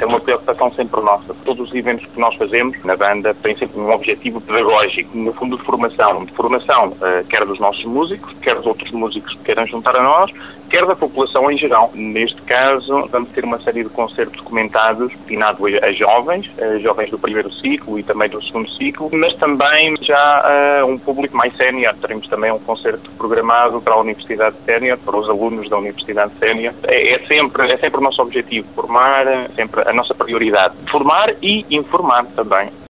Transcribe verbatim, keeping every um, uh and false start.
é uma preocupação sempre nossa. Todos os eventos que nós fazemos na banda têm sempre um objetivo pedagógico, no fundo de formação. De formação, uh, quer dos nossos músicos, quer dos outros músicos que queiram juntar a nós, quer da população em geral. Neste caso, vamos ter uma série de concertos comentados, destinados a jovens, a jovens do primeiro ciclo e também do segundo ciclo, mas também já uh, um público mais sénior. Teremos também um concerto programado para a Universidade Sénior, para os alunos da Universidade Sénior. É, é, sempre, é sempre o nosso objetivo, formar, sempre a nossa prioridade. Formar e informar também.